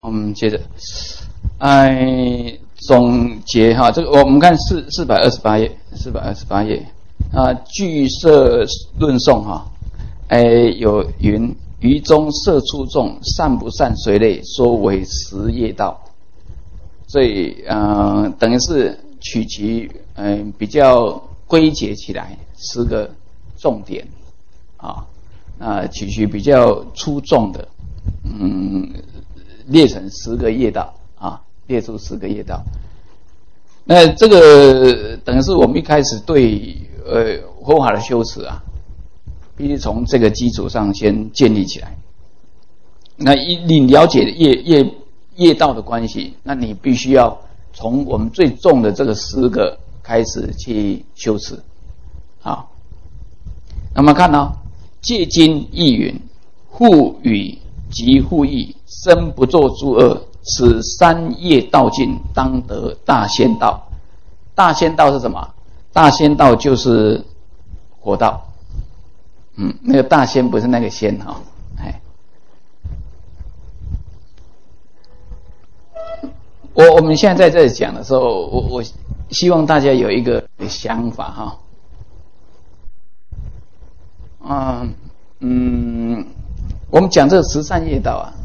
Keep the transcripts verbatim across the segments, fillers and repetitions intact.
我们接着，哎，总结哈，这个我们看四四百二十八页，四百二十八页啊，据摄论颂哈，哎，有云：于中摄出众，善不善随类，说为十业道。所以，呃，等于是取其嗯、呃、比较归结起来十个重点啊，啊，取其比较出众的，嗯。列成十个业道啊，列出十个业道。那这个等于是我们一开始对呃佛法的修持啊，必须从这个基础上先建立起来。那一你了解业业业道的关系，那你必须要从我们最重的这个十个开始去修持。好，那么看到戒经亦云：护语及护意，身不作诸恶，此三业道尽，当得大仙道。大仙道是什么？大仙道就是佛道。嗯，那个大仙不是那个仙哈、哦，哎，我我们现在在这里讲的时候，我我希望大家有一个想法哈、哦，嗯嗯。我们讲这个十善业道啊，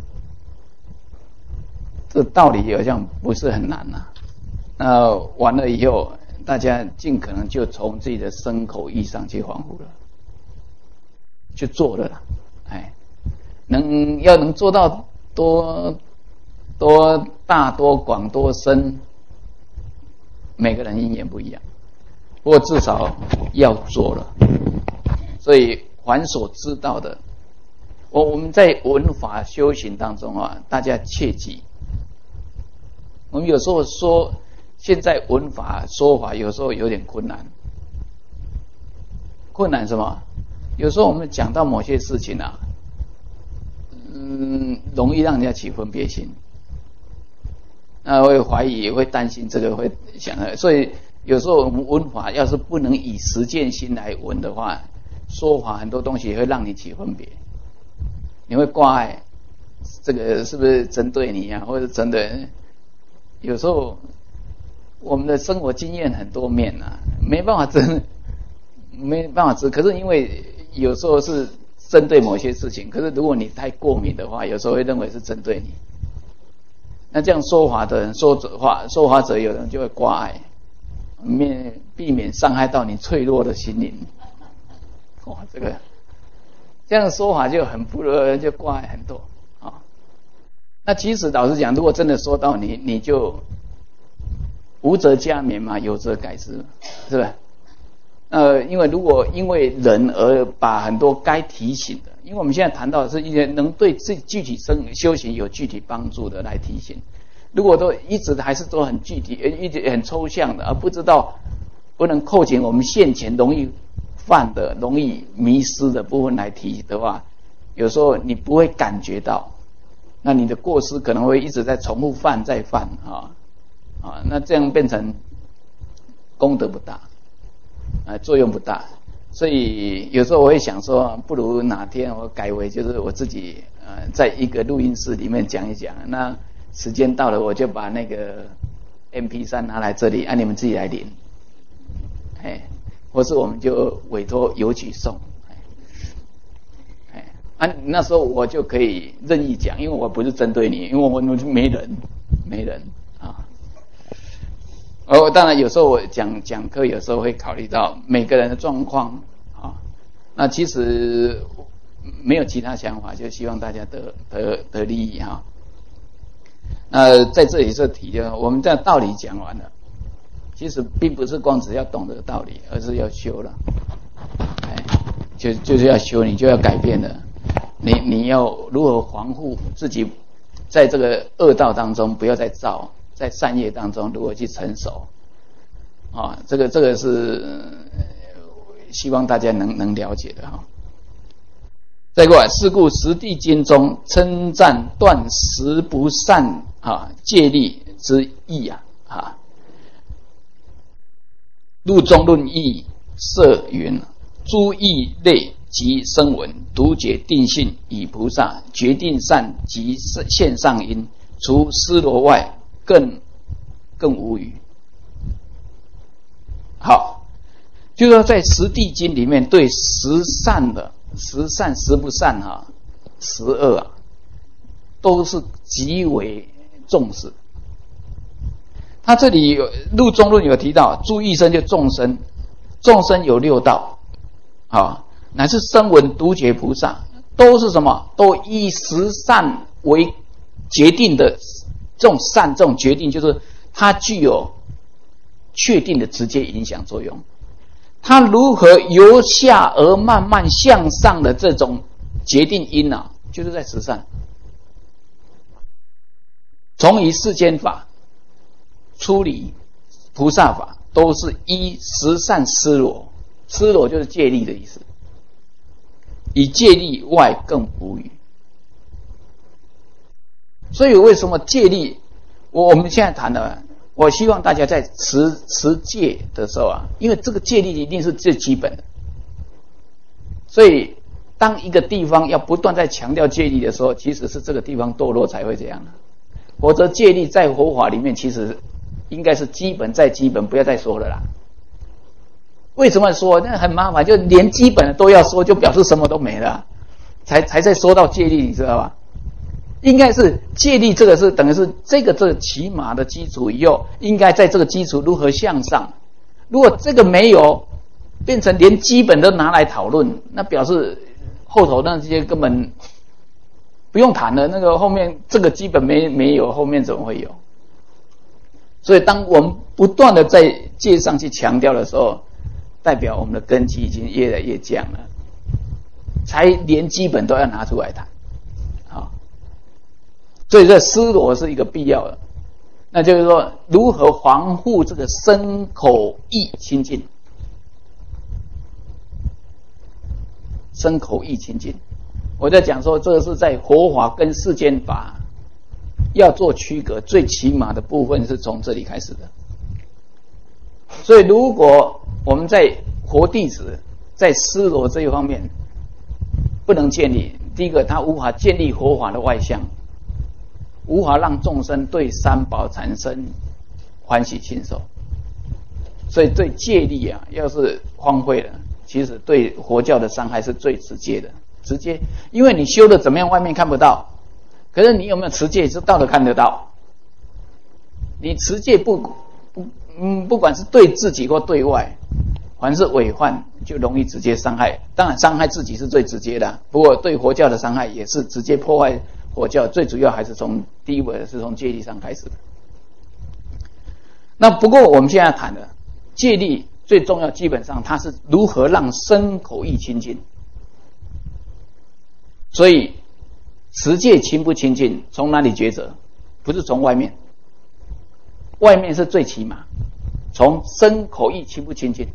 这个道理好像不是很难呐、啊。那完了以后，大家尽可能就从自己的身口意上去恍惚了，去做了啦。哎，能要能做到多多大、多广、多深，每个人因缘不一样，不过至少要做了。所以凡所知道的。我我们在文法修行当中啊，大家切记，我们有时候说现在文法说法有时候有点困难，困难什么？有时候我们讲到某些事情啊，嗯，容易让人家起分别心，那会怀疑，会担心这个，会想，所以有时候我们文法要是不能以实践心来文的话，说法很多东西会让你起分别。你会挂碍，这个是不是针对你啊？或者针对？有时候我们的生活经验很多面啊，没办法针，没办法治。可是因为有时候是针对某些事情，可是如果你太过敏的话，有时候会认为是针对你。那这样说法的人说者话，说法者有人就会挂碍，免避免伤害到你脆弱的心灵。哇，这个。这样的说法就很不乐，就挂碍很多啊、哦。那其实老实讲，如果真的说到你，你就无则加勉嘛，有则改之，是吧？呃，因为如果因为人而把很多该提醒的，因为我们现在谈到的是一些能对自己具体生修行有具体帮助的来提醒，如果都一直还是都很具体、一直很抽象的，而不知道不能扣紧我们现前容易犯的、容易迷失的部分来提的话，有时候你不会感觉到，那你的过失可能会一直在重复犯再犯啊啊，那这样变成功德不大，啊，作用不大。所以有时候我会想说，不如哪天我改为就是我自己呃，在一个录音室里面讲一讲，那时间到了我就把那个 M P 三 拿来这里，啊，你们自己来领，哎。或是我们就委托邮局送，哎，啊，那时候我就可以任意讲，因为我不是针对你，因为我们没人，没人啊。哦，当然有时候我讲讲课，有时候会考虑到每个人的状况啊。那其实没有其他想法，就希望大家得得得利益哈。那在这里是提的，我们这道理讲完了。其实并不是光只要懂得道理，而是要修了，哎，就就是要修，你就要改变了。你你要如何防护自己，在这个恶道当中不要再造，在善业当中如何去成熟，啊，这个这个是希望大家能能了解的哈。再过来，是故十地经中称赞断十不善啊戒律之意啊啊。入中论义摄云：诸义类及声闻，独觉定性以菩萨决定善及现上因， 除尸罗外，更更无余。好，就是说在十地经里面对十善的十善十不善哈、啊、十恶啊，都是极为重视。他这里有入中论有提到，诸异生就众生，众生有六道啊，乃至声闻独觉菩萨，都是什么？都以十善为决定的。这种善，这种决定，就是它具有确定的直接影响作用。它如何由下而慢慢向上的这种决定因啊，就是在十善。从于世间法出离菩萨法，都是依十善施罗，施罗就是戒力的意思，以戒力外更无余。所以为什么戒力，我我们现在谈的，我希望大家在持持戒的时候啊，因为这个戒力一定是最基本的，所以当一个地方要不断在强调戒力的时候，其实是这个地方堕落才会这样的。否则戒力在佛法里面其实应该是基本再基本，不要再说了啦。为什么说？那很麻烦，就连基本的都要说，就表示什么都没了，才才在说到戒力，你知道吧？应该是戒力这个是等于是这个这个起码的基础以后，应该在这个基础如何向上。如果这个没有，变成连基本都拿来讨论，那表示后头那些根本不用谈了。那个后面这个基本没没有，后面怎么会有？所以当我们不断的在戒上去强调的时候，代表我们的根基已经越来越降了，才连基本都要拿出来谈。好，所以这施罗是一个必要的。那就是说，如何防护这个身口意清净？身口意清净，我在讲说，这个是在佛法跟世间法要做区隔，最起码的部分是从这里开始的。所以，如果我们在佛弟子在施罗这一方面不能建立，第一个，他无法建立佛法的外相。无法让众生对三宝产生欢喜亲受，所以对戒力啊，要是荒废了，其实对佛教的伤害是最直接的。直接，因为你修的怎么样，外面看不到，可是你有没有持戒，知道的看得到。你持戒不不嗯，不管是对自己或对外，凡是违犯，就容易直接伤害。当然，伤害自己是最直接的，不过对佛教的伤害也是直接破坏。佛教最主要还是从第一位是从戒律上开始的。那不过我们现在谈的戒律最重要，基本上它是如何让身口意清净。所以持戒清不清净，从哪里抉择？不是从外面，外面是最起码，从身口意清不清净。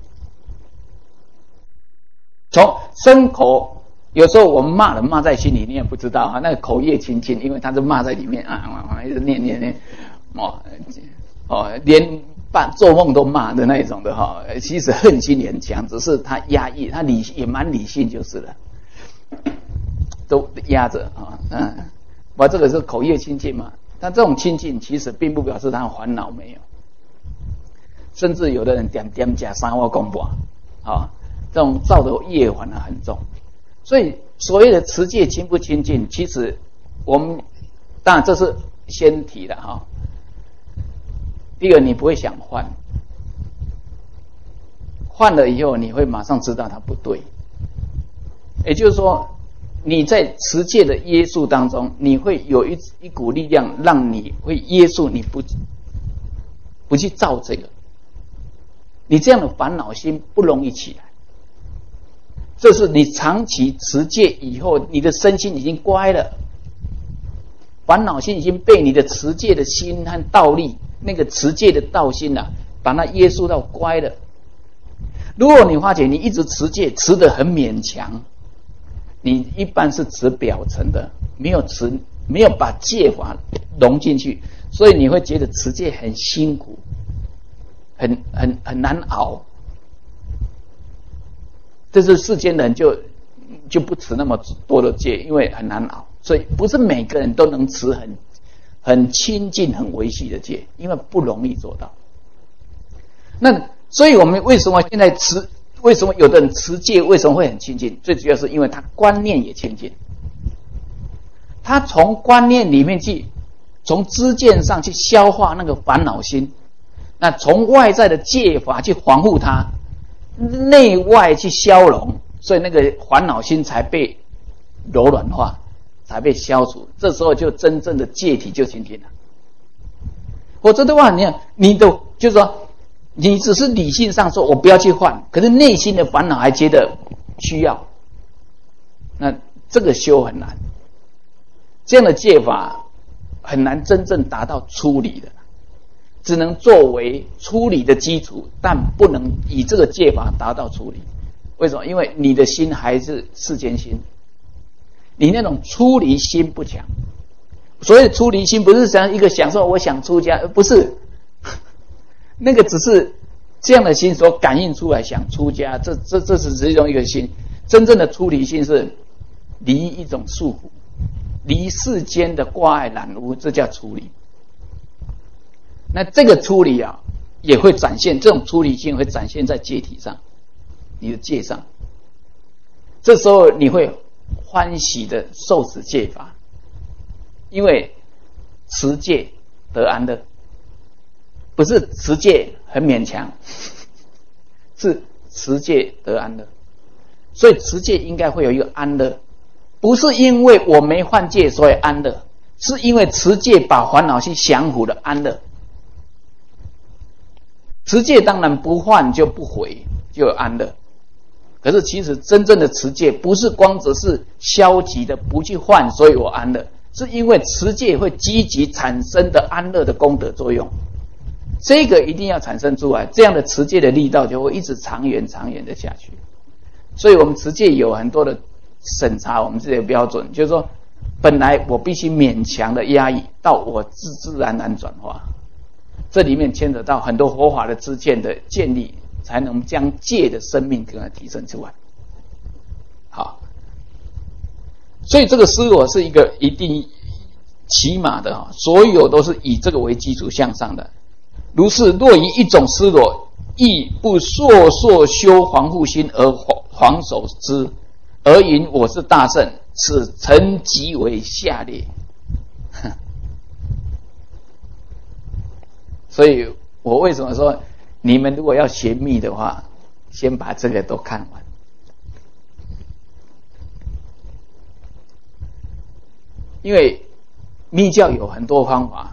从身口。有时候我们骂人骂在心里，你也不知道啊，那个口业清净，因为他是骂在里面啊啊，一直念念念，哦哦，连半做梦都骂的那种的哈。其实恨心也很强，只是他压抑，他理也蛮理性就是了，都压着啊，嗯，我这个是口业清净嘛。但这种清净其实并不表示他烦恼没有，甚至有的人点点加三瓦公婆，啊，这种造的业反而很重。所以所谓的持戒清不清净，其实我们当然这是先提的哈。第一个，你不会想换，换了以后你会马上知道它不对。也就是说，你在持戒的约束当中，你会有一一股力量，让你会约束你不不去造这个，你这样的烦恼心不容易起来。这是你长期持戒以后，你的身心已经乖了，烦恼心已经被你的持戒的心和道力，那个持戒的道心啊，把它约束到乖了。如果你发觉你一直持戒，持得很勉强，你一般是持表层的，没有持，没有把戒法融进去，所以你会觉得持戒很辛苦，很很很难熬。这是世间人就就不持那么多的戒，因为很难熬，所以不是每个人都能持很很亲近、很维系的戒，因为不容易做到。那所以我们为什么现在持，为什么有的人持戒为什么会很亲近？最主要是因为他观念也亲近，他从观念里面去，从知见上去消化那个烦恼心，那从外在的戒法去防护他，内外去消融，所以那个烦恼心才被柔软化，才被消除。这时候就真正的戒体就清净了。否则的话，你你都就是说，你只是理性上说我不要去犯，可是内心的烦恼还觉得需要，那这个修很难。这样的戒法很难真正达到出离的，只能作为出离的基础，但不能以这个戒法达到出离。为什么？因为你的心还是世间心，你那种出离心不强。所谓的出离心，不是想一个享受，我想出家，不是，那个只是这样的心所感应出来想出家，这这这是其中一个心。真正的出离心是离一种束缚，离世间的挂碍染污，这叫出离。那这个出离啊，也会展现，这种出离心会展现在戒体上，你的戒上。这时候你会欢喜的受持戒法，因为持戒得安乐，不是持戒很勉强，是持戒得安乐。所以持戒应该会有一个安乐，不是因为我没犯戒所以安乐，是因为持戒把烦恼心降服了安乐。持戒当然不犯就不悔，就有安乐。可是其实真正的持戒不是光只是消极的不去犯所以我安乐，是因为持戒会积极产生的安乐的功德作用，这个一定要产生出来，这样的持戒的力道就会一直长远长远的下去。所以我们持戒有很多的审查，我们自己的标准，就是说本来我必须勉强的压抑，到我自自然然转化，这里面牵扯到很多佛法的知见的建立，才能将戒的生命给它提升出来。好，所以这个思我是一个一定起码的，所有都是以这个为基础向上的。如是若以一种思罗，亦不烁烁修防护心而防守之，而云我是大圣，此诚极为下列。所以我为什么说你们如果要学密的话，先把这个都看完。因为密教有很多方法，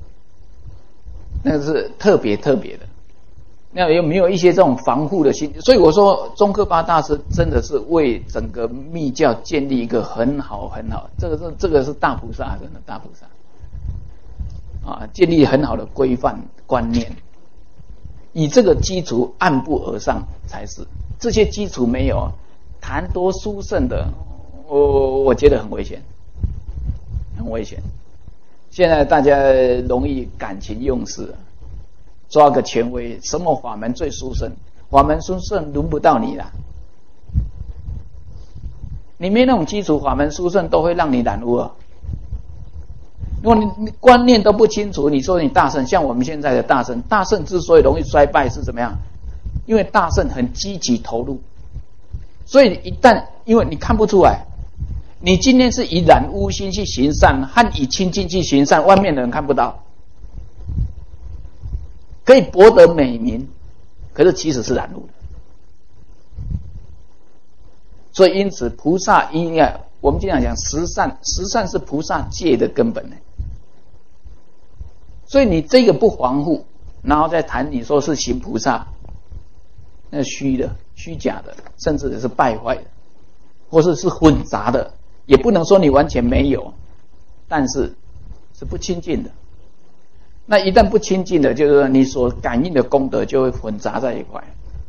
那是特别特别的。那有没有一些这种防护的心？所以我说宗喀巴大师真的是为整个密教建立一个很好很好，这个是这个是大菩萨，真的大菩萨啊，建立很好的规范观念，以这个基础按步而上才是。这些基础没有，谈多殊胜的，我我觉得很危险，很危险。现在大家容易感情用事，抓个权威，什么法门最殊胜？法门殊胜轮不到你啦，你没那种基础，法门殊胜都会让你染污啊。如果你观念都不清楚，你说你大圣，像我们现在的大圣，大圣之所以容易衰败是怎么样？因为大圣很积极投入，所以一旦因为你看不出来，你今天是以染污心去行善，和以清净去行善，外面的人看不到，可以博得美名，可是其实是染污的。所以因此菩萨应该，我们经常讲十善，十善是菩萨戒的根本呢。所以你这个不防护，然后再谈你说是行菩萨，那虚的、虚假的，甚至是败坏的，或是是混杂的，也不能说你完全没有，但是是不清净的。那一旦不清净的，就是说你所感应的功德就会混杂在一块，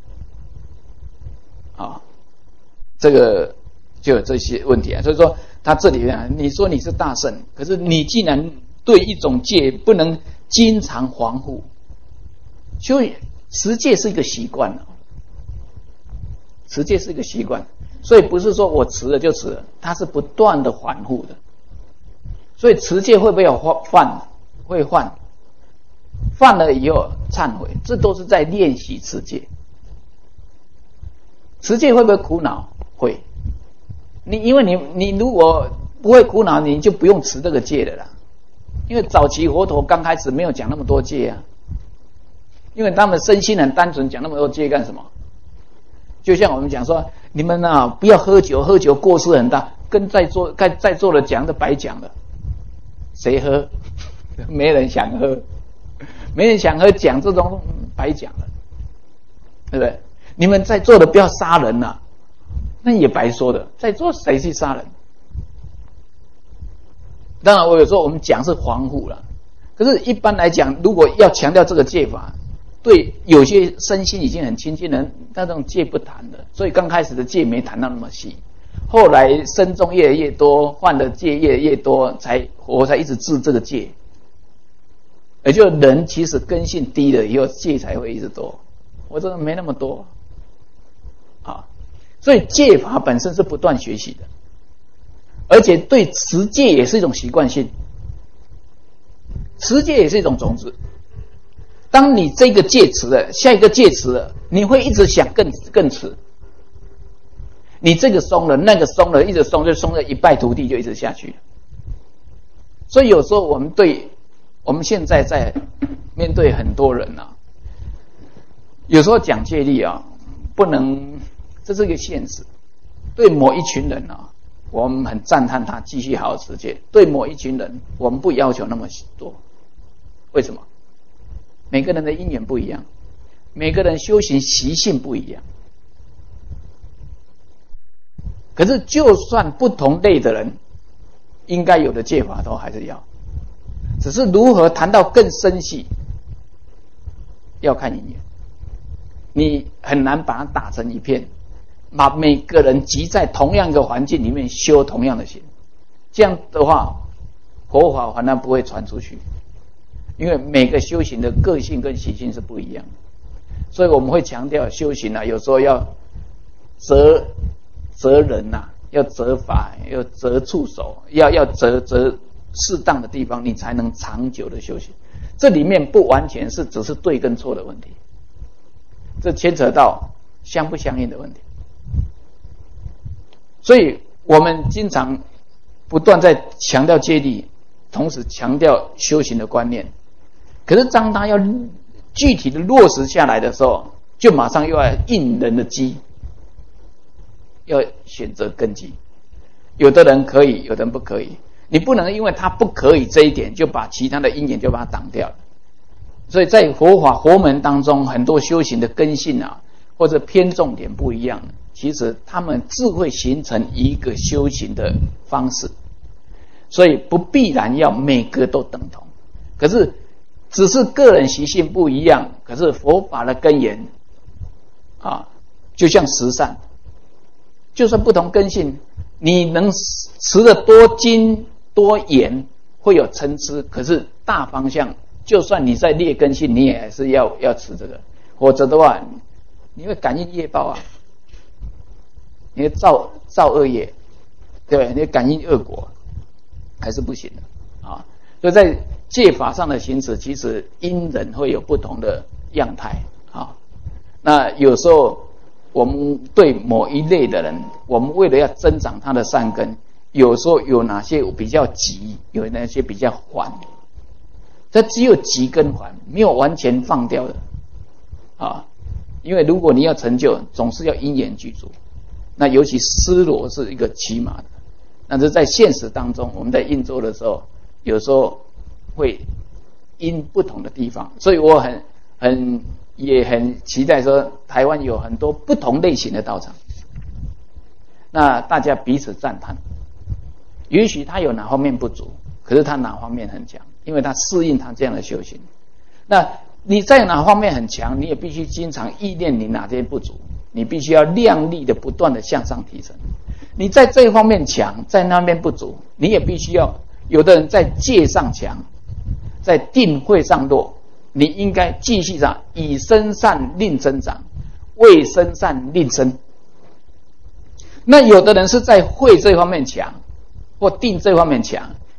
啊，这个就有这些问题啊。所以说他这里啊，你说你是大圣，可是你既然对一种戒不能经常防护，所以持戒是一个习惯了，持戒是一个习惯，所以不是说我持了就持了，它是不断的反复的。 所以持戒会不会有犯？会犯，犯了以后忏悔，这都是在练习持戒。持戒会不会苦恼？会。你因为你你如果不会苦恼，你就不用持这个戒的啦。因为早期佛陀刚开始没有讲那么多戒啊，因为他们身心很单纯，讲那么多戒干什么？就像我们讲说，你们啊不要喝酒，喝酒过失很大，跟在座在在座的讲的白讲了，谁喝？没人想喝，没人想喝，讲这种白讲了，对不对？你们在座的不要杀人啊，那也白说的，在座谁去杀人？当然，我有时候我们讲是防护了，可是一般来讲，如果要强调这个戒法，对有些身心已经很亲近的人，那种戒不谈的，所以刚开始的戒没谈到那么细，后来身中越来越多，犯的戒越来越多，才我才一直治这个戒。也就人其实根性低了以后，戒才会一直多。我这个没那么多啊，所以戒法本身是不断学习的，而且对持戒也是一种习惯性，持戒也是一种种子。当你这个戒持了，下一个戒持了，你会一直想更更持。你这个松了，那个松了，一直松就松了一败涂地，就一直下去了。所以有时候我们对。我们现在在面对很多人啊，有时候讲戒律啊，不能，这是一个现实。对某一群人啊，我们很赞叹他继续好好持戒；对某一群人，我们不要求那么多。为什么？每个人的因缘不一样，每个人修行习性不一样。可是，就算不同类的人，应该有的戒法都还是要。只是如何谈到更深细，要看因缘。你很难把它打成一片，把每个人集在同样一个环境里面修同样的行，这样的话，佛法反而不会传出去。因为每个修行的个性跟习性是不一样的，所以我们会强调修行啊，有时候要择择人啊，要择法，要择处手，要要择择。适当的地方，你才能长久的修行。这里面不完全是只是对跟错的问题，这牵扯到相不相应的问题。所以我们经常不断在强调戒律，同时强调修行的观念。可是当他要具体的落实下来的时候，就马上又要应人的机，要选择根基。有的人可以，有的人不可以。你不能因为他不可以这一点，就把其他的因缘就把它挡掉了。所以在佛法佛门当中，很多修行的根性啊，或者偏重点不一样，其实他们自会形成一个修行的方式。所以不必然要每个都等同，可是只是个人习性不一样，可是佛法的根源啊，就像十善，就算不同根性，你能持得多精多严，会有参差，可是大方向，就算你在劣根性，你也还是要要持这个，否则的话，你会感应业报啊，你会造造恶业，对不对？你会感应恶果，还是不行的啊。所以在戒法上的行持，其实因人会有不同的样态啊。那有时候我们对某一类的人，我们为了要增长他的善根，有时候有哪些比较急，有哪些比较缓，这只有急跟缓，没有完全放掉的啊。因为如果你要成就，总是要因缘具足，那尤其失落是一个起码的。但是在现实当中，我们在运作的时候，有时候会因不同的地方，所以我很很也很期待说，台湾有很多不同类型的道场，那大家彼此赞叹。也许他有哪方面不足，可是他哪方面很强，因为他适应他这样的修行。那你在哪方面很强，你也必须经常忆念你哪些不足，你必须要量力的不断的向上提升。你在这一方面强，在那边不足，你也必须要，有的人在戒上强，在定慧上弱，你应该继续上，以身善令增长，为身善令生。那有的人是在慧这方面强，或定这方面强，可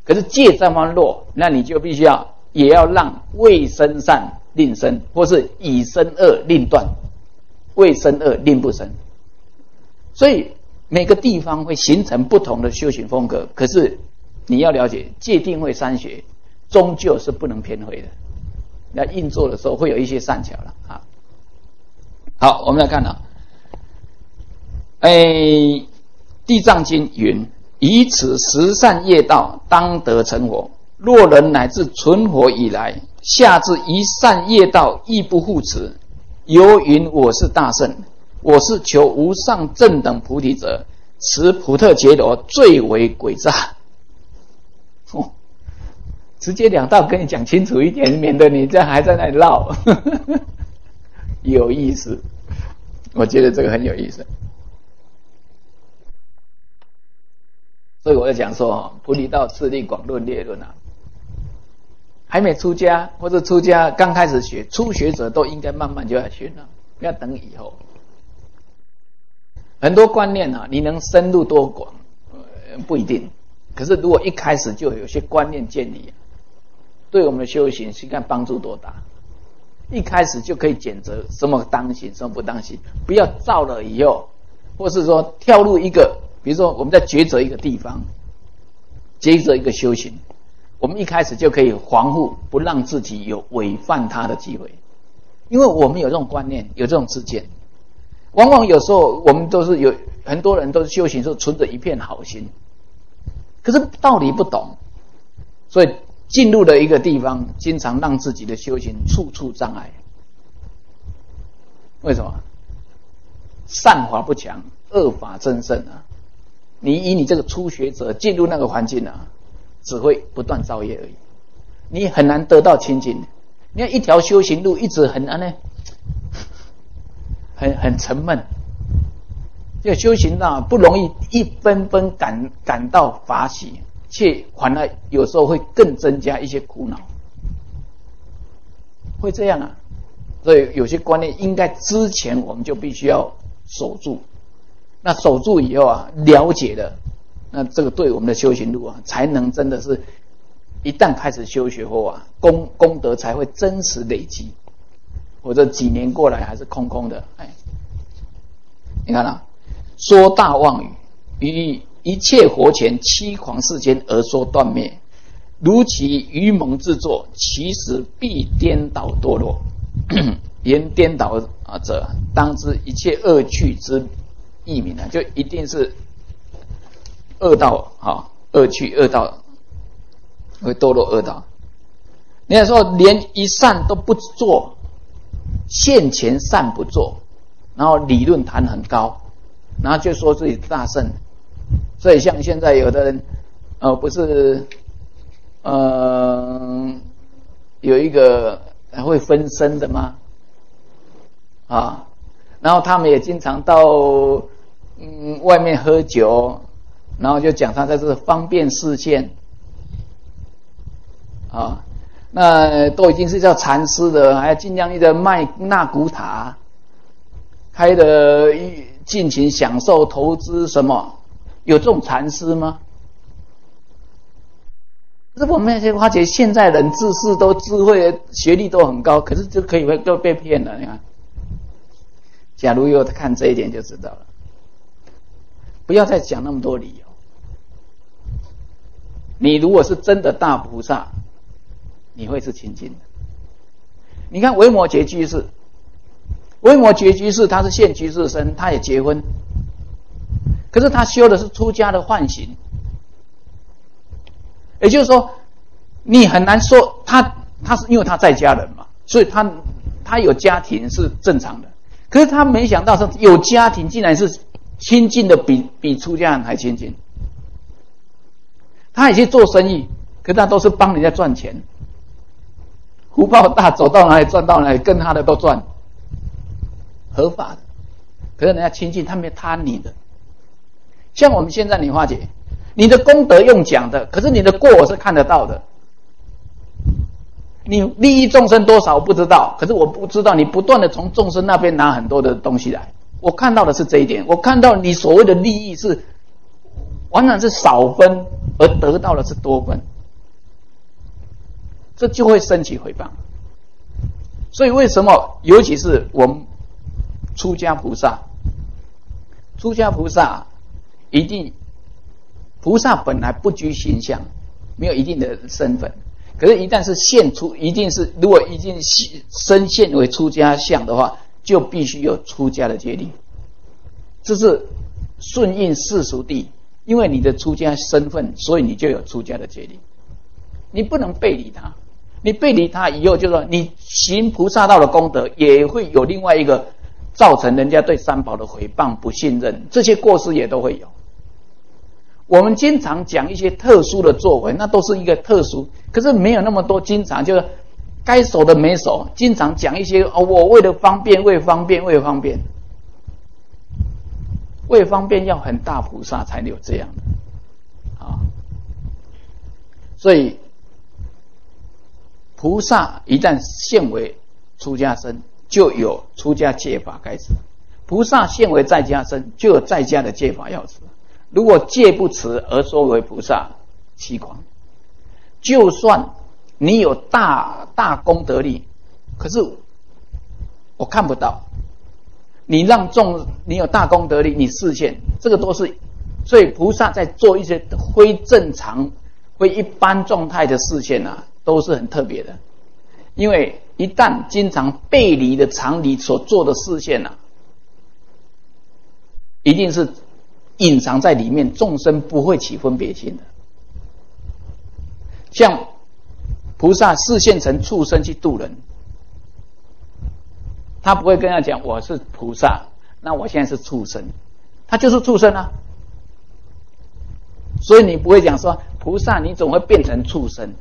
可是戒这方弱，那你就必须要也要让未生善令生，或是已生恶令断，未生恶令不生。所以每个地方会形成不同的修行风格，可是你要了解戒定慧三学终究是不能偏废的，要运作的时候会有一些善巧了啊。好，我们来看啊，哎，地藏经云：以此十善业道，当得成佛。若人乃至存活以来，下至一善业道亦不护持，犹云我是大圣，我是求无上正等菩提者，持普特伽罗最为诡诈。哦，直接两道跟你讲清楚一点，免得你这样还在那里绕。有意思，我觉得这个很有意思。所以我在讲说，菩提道次第广论列论啊，还没出家或者出家刚开始学，初学者都应该慢慢就要学了，不要等以后。很多观念啊，你能深入多广、呃、不一定，可是如果一开始就有些观念建立，对我们的修行是看帮助多大。一开始就可以检择什么当行，什么不当行，不要造了以后，或是说跳入一个，比如说我们在抉择一个地方，抉择一个修行，我们一开始就可以防护，不让自己有违犯它的机会，因为我们有这种观念，有这种知见。往往有时候我们都是有很多人都是修行时候存着一片好心，可是道理不懂，所以进入了一个地方，经常让自己的修行处处障碍。为什么？善法不强，恶法增盛啊！你以你这个初学者进入那个环境啊，只会不断造业而已，你很难得到清净。你看一条修行路一直很难呢，很很沉闷。这个修行啊不容易一分分感感到法喜，却反而有时候会更增加一些苦恼，会这样啊。所以有些观念应该之前我们就必须要守住，那守住以后啊，了解了，那这个对我们的修行路啊，才能真的是一旦开始修学后啊，功功德才会真实累积，或者几年过来还是空空的。哎，你看啊，说大妄语，于一切活前七狂世间而说断灭，如其愚蒙自作，其实必颠倒堕落。言颠倒啊者，当知一切恶趣之义名啊，就一定是恶道啊，恶趣恶道会堕落恶道。你看说连一善都不做，现前善不做，然后理论谈很高，然后就说自己大圣。所以像现在有的人，呃，不是，呃，有一个会分身的吗？啊，然后他们也经常到嗯外面喝酒，然后就讲他在这方便示现，啊，那都已经是叫禅师的，还尽量的卖纳古塔，开的尽情享受投资什么，有这种禅师吗？这我们发觉现在人知识都智慧学历都很高，可是就可以会都被骗了。你看，假如有看这一点就知道了，不要再讲那么多理由。你如果是真的大菩萨，你会是清净的。你看维摩诘居士，维摩诘居士他是现居士身，他也结婚，可是他修的是出家的梵行。也就是说，你很难说他他是因为他在家人嘛，所以他他有家庭是正常的。可是他没想到是有家庭竟然是亲近的比比出家人还亲近。他也去做生意，可是他都是帮人家赚钱，福报大，走到哪里赚到哪里，跟他的都赚，合法的。可是人家亲近，他没贪你的。像我们现在你化解。你的功德用讲的，可是你的过我是看得到的。你利益众生多少我不知道，可是我不知道你不断的从众生那边拿很多的东西来，我看到的是这一点。我看到你所谓的利益是完全是少分，而得到的是多分。 这就会升起诽谤。所以为什么，尤其是我们出家菩萨，出家菩萨一定，菩萨本来不拘形象，没有一定的身份，可是，一旦是现出，一定是如果已经身现为出家相的话，就必须有出家的戒律。这是顺应世俗谛，因为你的出家身份，所以你就有出家的戒律。你不能背离他，你背离他以后，就说你行菩萨道的功德，也会有另外一个造成人家对三宝的诽谤、不信任，这些过失也都会有。我们经常讲一些特殊的作为，那都是一个特殊，可是没有那么多。经常就是该守的没守，经常讲一些哦，我为了方便，为方便，为方便，为方便要很大菩萨才有这样的啊。所以菩萨一旦现为出家身，就有出家戒法该持；菩萨现为在家身，就有在家的戒法要持。如果戒不持而说为菩萨，欺狂。就算你有大大功德力，可是我看不到。你让众，你有大功德力，你示现，这个都是。所以菩萨在做一些非正常、非一般状态的示现啊，都是很特别的。因为一旦经常背离的常理所做的示现啊，一定是隐藏在里面，众生不会起分别心的。像菩萨示现成畜生去度人，他不会跟他讲我是菩萨，那我现在是畜生，他就是畜生啊。所以你不会讲说菩萨你总会变成畜生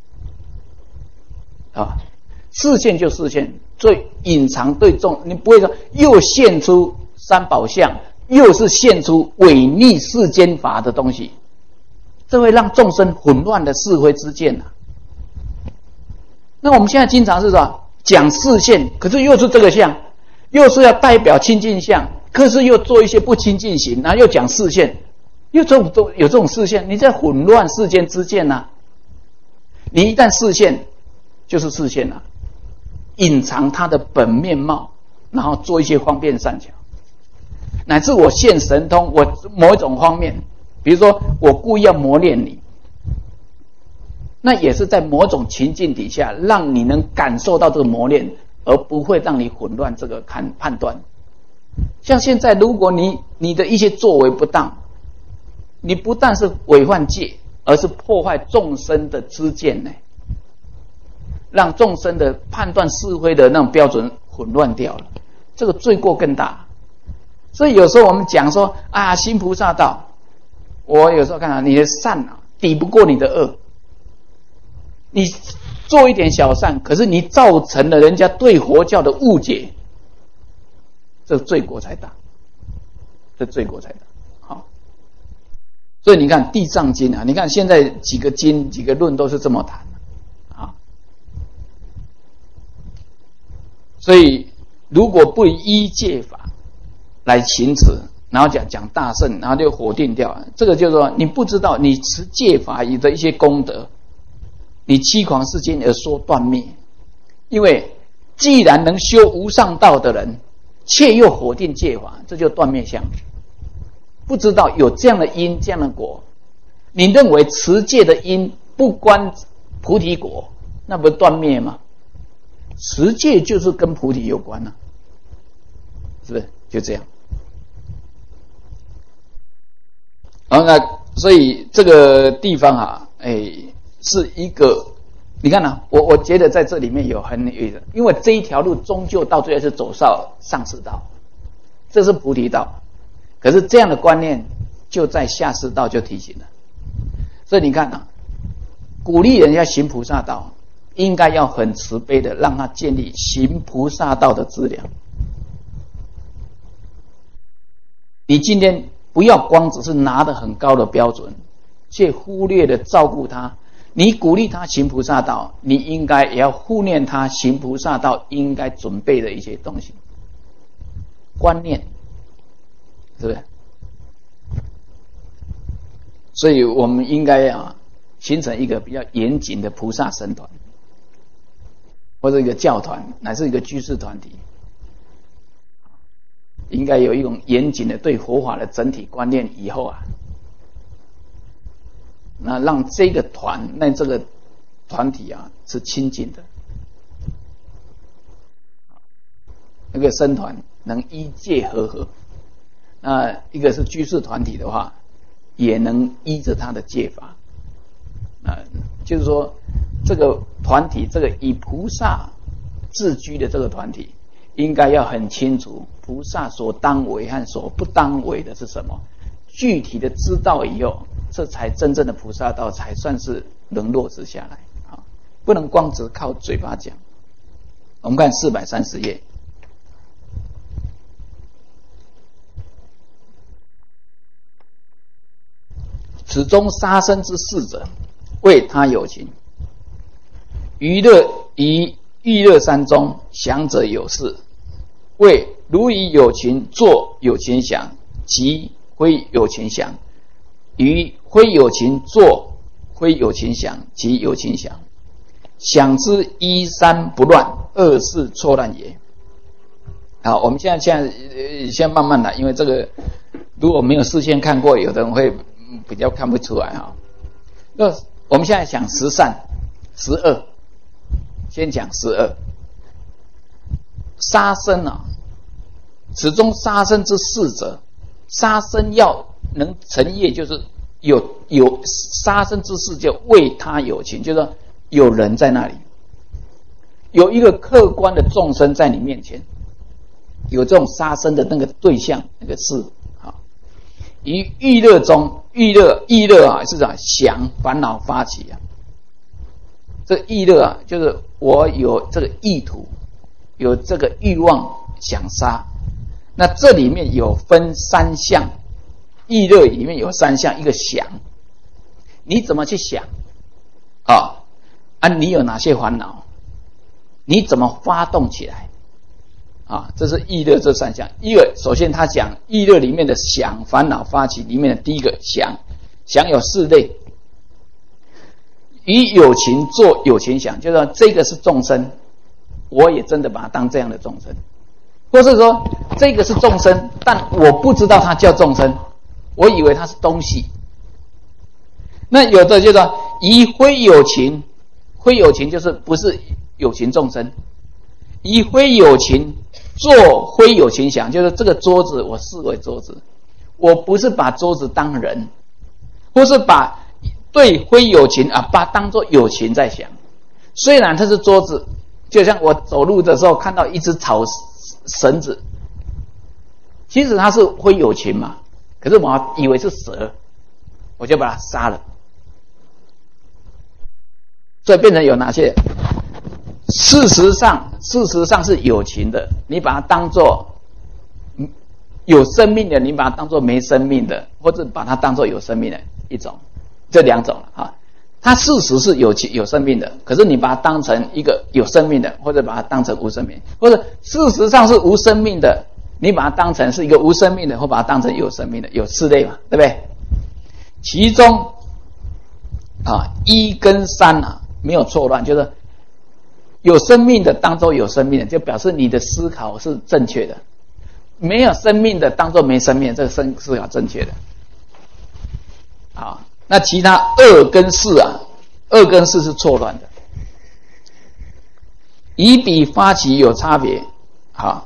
啊，示现就示现，最隐藏对众，你不会说又现出三宝相，又是现出违逆世间法的东西，这会让众生混乱的是非之见啊。那我们现在经常是什么讲示现，可是又是这个相，又是要代表清净相，可是又做一些不清净行，然后又讲示现，又这种有这种示现，你在混乱世间之见啊。你一旦示现，就是示现了、啊，隐藏它的本面貌，然后做一些方便善巧。乃至我现神通，我某一种方面，比如说我故意要磨练你，那也是在某种情境底下，让你能感受到这个磨练，而不会让你混乱这个看判断。像现在，如果你你的一些作为不当，你不但是违犯戒，而是破坏众生的知见呢，让众生的判断是非的那种标准混乱掉了，这个罪过更大。所以有时候我们讲说啊，行菩萨道，我有时候看到你的善啊，抵不过你的恶。你做一点小善，可是你造成了人家对佛教的误解，这罪过才大，这罪过才大。好，所以你看《地藏经》啊，你看现在几个经、几个论都是这么谈啊。所以如果不依戒法来行持，然后讲讲大乘，然后就否定掉，这个就是说你不知道你持戒法的一些功德，你欺狂世间而说断灭。因为既然能修无上道的人，却又否定戒法，这就断灭相。不知道有这样的因，这样的果，你认为持戒的因不关菩提果，那不是断灭吗？持戒就是跟菩提有关啊，是不是？就这样。好，那所以这个地方啊，哎，是一个，你看啊，我我觉得在这里面有很有意思，因为这一条路终究到最后是走上上士道，这是菩提道。可是这样的观念就在下士道就提醒了。所以你看啊，鼓励人家行菩萨道，应该要很慈悲的让他建立行菩萨道的资粮。你今天不要光只是拿得很高的标准，却忽略了照顾他。你鼓励他行菩萨道，你应该也要忽略他行菩萨道应该准备的一些东西，观念，是不是？所以我们应该啊，形成一个比较严谨的菩萨僧团， 或者一个教团，乃至一个居士团体，应该有一种严谨的对佛法的整体观念以后啊，那让这个团，那这个团体啊是亲近的，那个僧团能依戒和合，那一个是居士团体的话，也能依着他的戒法，啊，就是说这个团体，这个以菩萨自居的这个团体，应该要很清楚菩萨所当为和所不当为的是什么，具体的知道以后，这才真正的菩萨道才算是能落实下来啊，不能光只靠嘴巴讲。我们看四百三十页。此中杀生之事者，谓他有情；娱乐于欲乐山中，想者有事，谓如以有情作有情想，即非有情想；于非有情作非有情想，即有情想。想之一三不乱，二是错乱也。好，我们现在现在呃先慢慢来，因为这个如果没有事先看过，有的人会比较看不出来哈。那我们现在讲十善，十恶，先讲十恶。杀生啊，此中杀生之事者，杀生要能成业，就是有有杀生之事，就为他有情，就是说有人在那里，有一个客观的众生在你面前，有这种杀生的那个对象，那个事。于欲乐中，欲乐欲乐啊，是讲想烦恼发起啊。这个欲乐啊，就是我有这个意图，有这个欲望想杀。那这里面有分三项，欲乐里面有三项，一个想，你怎么去想啊？啊，你有哪些烦恼？你怎么发动起来？啊，这是欲乐这三项。一个，首先他讲欲乐里面的想烦恼发起里面的第一个想，想有四类。以有情作有情想，就是说这个是众生，我也真的把它当这样的众生，或是说这个是众生，但我不知道它叫众生，我以为它是东西。那有的就是说以非有情，非有情就是不是有情众生，以非有情做非有情想，就是这个桌子我视为桌子，我不是把桌子当人，或是把对非有情啊，把它当作有情在想。虽然它是桌子，就像我走路的时候看到一只草绳子，其实它是非有情嘛，可是我以为是蛇，我就把它杀了。所以变成有哪些？事实上，事实上是有情的，你把它当作有生命的，你把它当作没生命的，或者把它当作有生命的一种，这两种了啊。它事实是有情有生命的，可是你把它当成一个有生命的，或者把它当成无生命，或者事实上是无生命的，你把它当成是一个无生命的，或把它当成有生命的，有四类嘛，对不对？其中啊，一跟三啊没有错乱，就是有生命的当作有生命的，就表示你的思考是正确的；没有生命的当作没生命的，这个思思考正确的。好，那其他二跟四啊，二跟四是错乱的。以彼发起有差别，好，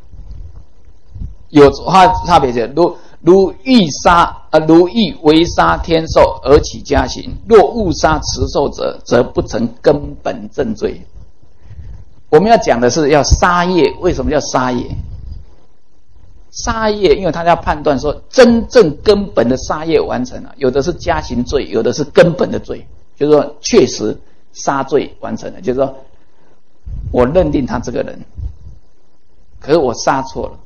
有差差别的，如如欲杀呃，如欲为杀天兽而起家行，若误杀持兽者，则不成根本正罪。我们要讲的是要杀业，为什么叫杀业？杀业，因为他要判断说真正根本的杀业完成了，有的是加行罪，有的是根本的罪，就是说确实杀罪完成了，就是说我认定他这个人，可是我杀错了。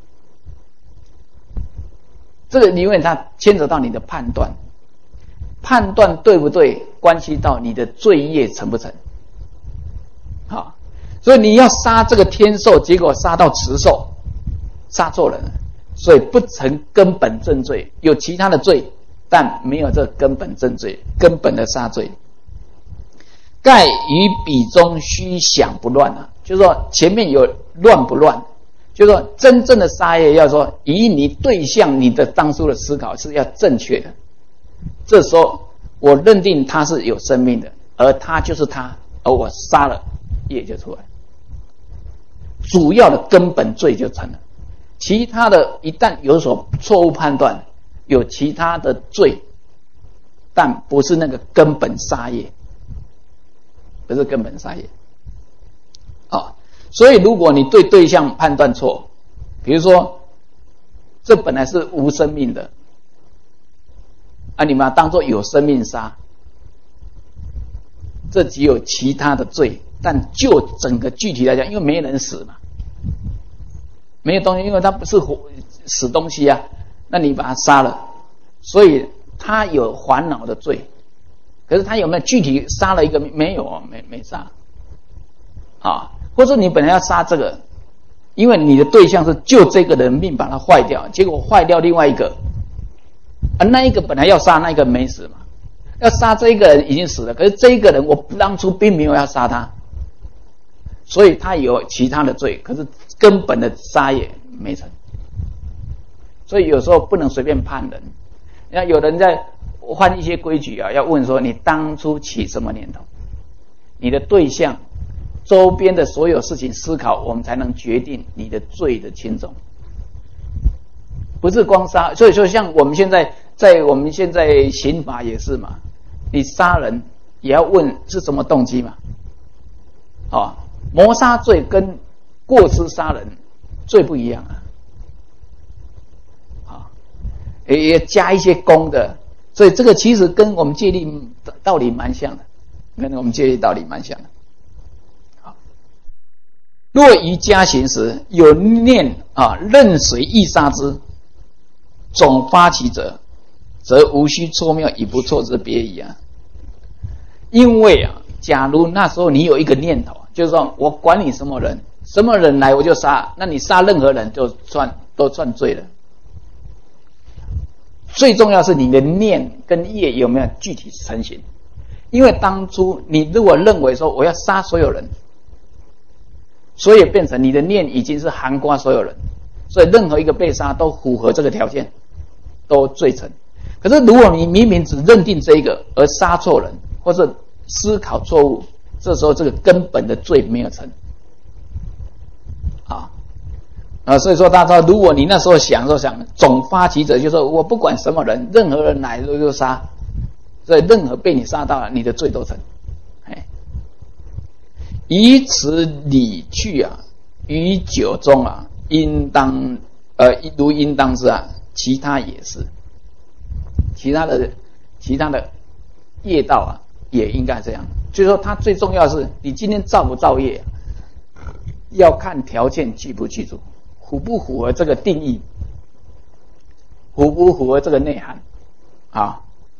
这个因为它牵扯到你的判断，判断对不对，关系到你的罪业成不成。好，所以你要杀这个天兽，结果杀到持兽，杀错人了，所以不成根本正罪。有其他的罪，但没有这根本正罪，根本的杀罪。 盖于彼中虚想不乱啊，就是说前面有乱不乱，就是说真正的杀业要说以你对象你的当初的思考是要正确的，这时候我认定他是有生命的，而他就是他，而我杀了，业就出来，主要的根本罪就成了。其他的一旦有所错误判断，有其他的罪，但不是那个根本杀业，不是根本杀业。哦，所以如果你对对象判断错，比如说这本来是无生命的啊，你把它当作有生命杀，这只有其他的罪，但就整个具体来讲，因为没人死嘛，没有东西，因为它不是活死东西啊，那你把它杀了，所以他有烦恼的罪。可是他有没有具体杀了一个？没有，没没杀啊。或者你本来要杀这个，因为你的对象是救这个人命把他坏掉，结果坏掉另外一个啊，那一个本来要杀，那一个没死嘛，要杀这一个人已经死了，可是这一个人我当初并没有要杀他，所以他有其他的罪，可是根本的杀业没成。所以有时候不能随便判人。那有人在换一些规矩啊，要问说你当初起什么念头，你的对象周边的所有事情思考，我们才能决定你的罪的轻重，不是光杀。所以说像我们现在在我们现在刑法也是嘛，你杀人也要问是什么动机嘛。哦，谋杀罪跟过失杀人罪不一样啊，啊，也加一些功的。所以这个其实跟我们戒律道理蛮像的，跟我们戒律道理蛮像的。好，若于加行时有念啊，任谁亦杀之，总发起者，则无需错谬以不错之别矣啊。因为啊，假如那时候你有一个念头，就是说我管你什么人，什么人来我就杀，那你杀任何人就算都算罪了。最重要是你的念跟业有没有具体成型，因为当初你如果认为说我要杀所有人，所以变成你的念已经是涵盖所有人，所以任何一个被杀都符合这个条件，都罪成。可是如果你明明只认定这一个而杀错人，或者思考错误，这时候这个根本的罪没有成啊。啊，所以说大家，如果你那时候想说想总发起者，就是说我不管什么人，任何人来都就杀，所以任何被你杀到了，你的罪都成。哎，以此理去啊，于酒中啊，应当呃如应当是啊，其他也是，其他的其他的业道啊，也应该这样。就是说，它最重要的是你今天造不造业，要看条件具不具足。符不符合这个定义，符不符合这个内涵啊？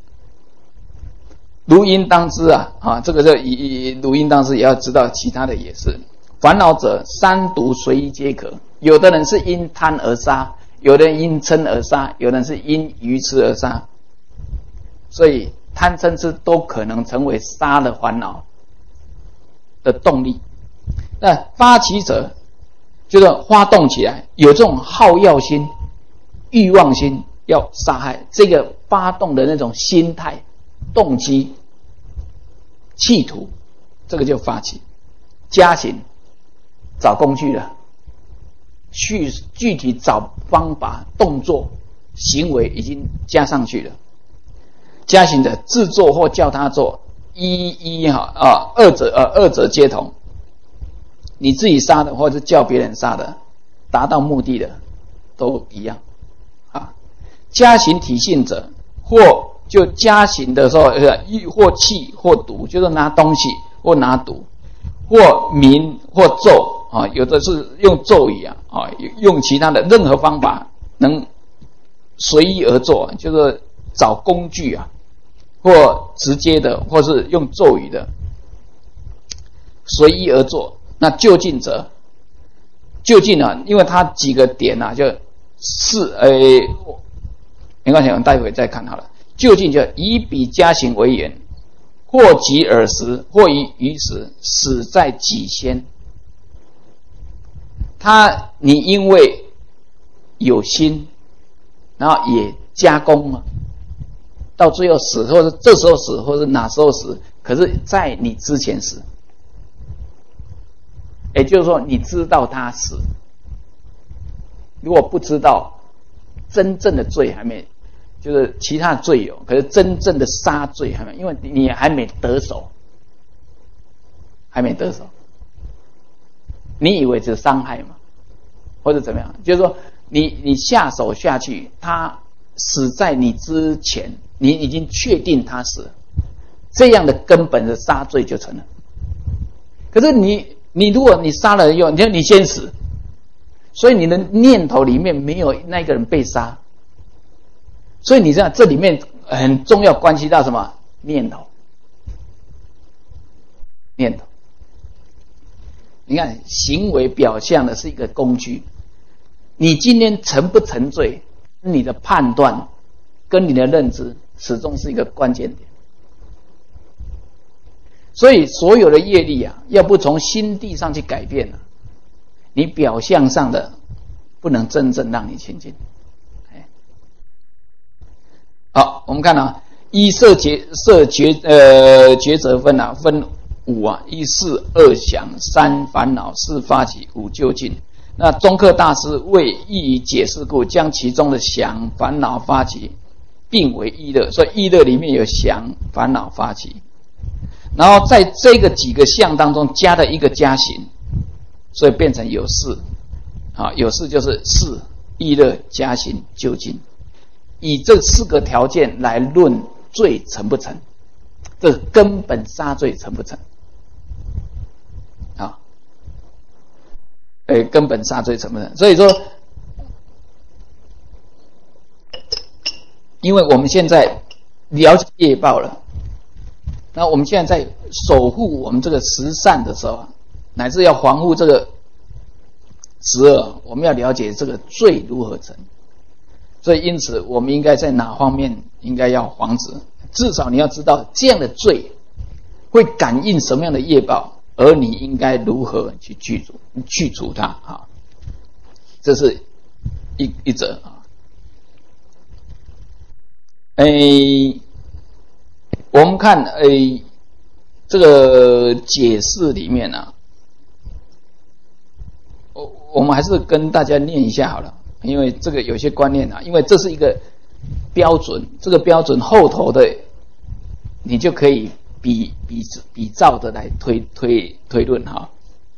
如应当知啊啊，这个就以以如应当知，也要知道其他的也是。烦恼者三毒随意皆可，有的人是因贪而杀，有的人因嗔而杀，有的人是因愚痴而杀，所以贪嗔痴都可能成为杀了烦恼的动力。那发起者就是发动起来，有这种好药心、欲望心，要杀害，这个发动的那种心态、动机、企图，这个就发起。加行找工具了，去具体找方法、动作、行为已经加上去了。加行的自作或叫他做，一一哈啊，二者呃二者皆同。你自己杀的，或者叫别人杀的，达到目的的，都一样啊。加行体性者，或就加行的时候，或气或毒，就是拿东西或拿毒，或名或咒啊，有的是用咒语啊啊，用其他的任何方法能随意而做，就是找工具啊，或直接的，或是用咒语的，随意而做。那就近者，就近啊，因为它几个点啊，就是诶，没关系，我们待会再看好了。就近就以彼加行为缘， 或及尔时，或于于时，死在己先。他你因为有心，然后也加工了，到最后死，或者这时候死，或者哪时候死，可是在你之前死。也就是说，你知道他死，如果不知道，真正的罪还没，就是其他的罪有，可是真正的杀罪还没，因为你还没得手，还没得手，你以为是伤害嘛，或者怎么样？就是说，你你下手下去，他死在你之前，你已经确定他死了，这样的根本的杀罪就成了。可是你你如果你杀了人以后，你你先死，所以你的念头里面没有那个人被杀，所以你知道这里面很重要，关系到什么？念头，念头。你看，行为表象的是一个工具，你今天成不成罪，你的判断跟你的认知始终是一个关键点。所以所有的业力啊，要不从心地上去改变啊，你表象上的不能真正让你清净。好，我们看啊，一色觉色觉呃抉择分啊，分五啊，一是二想，三烦恼，四发起，五究竟。那宗喀大师为易于解释故，将其中的想、烦恼、发起并为一乐，所以一乐里面有想、烦恼、发起，然后在这个几个相当中加了一个加行，所以变成有四。啊，有四就是四、一乐、加行、究竟，以这四个条件来论罪成不成，这根本杀罪成不成。啊，诶，根本杀罪成不成。所以说，因为我们现在了解业报了，那我们现在在守护我们这个十善的时候，乃至要防护这个十恶，我们要了解这个罪如何成。所以因此我们应该在哪方面应该要防止，至少你要知道这样的罪会感应什么样的业报，而你应该如何去去除去除它啊。这是一一则啊。诶，我们看诶这个解释里面啊，我我们还是跟大家念一下好了。因为这个有些观念啊，因为这是一个标准，这个标准后头的你就可以比比比照的来推推推论哈。